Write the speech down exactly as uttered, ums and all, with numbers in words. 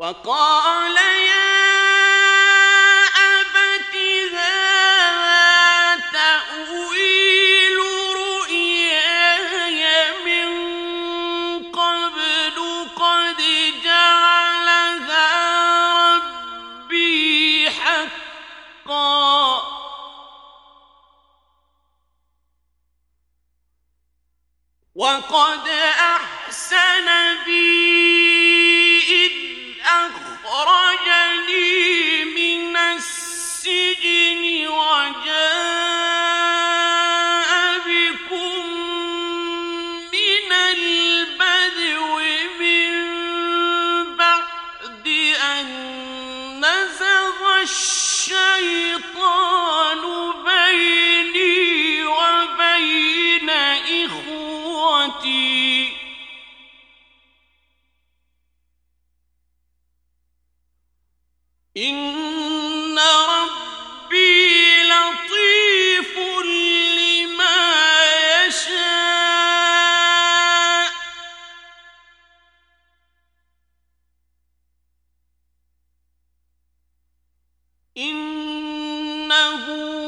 وقال يا أبت هذا تأويل رؤياي من قبل قد جعلها ربي حقا وقد أحسن بي أخرجني من السجن وجاء بكم من البدو من بعد أن نزغ الشيطان بيني وبين إخوتي إن ربي لطيف لما يشاء إنه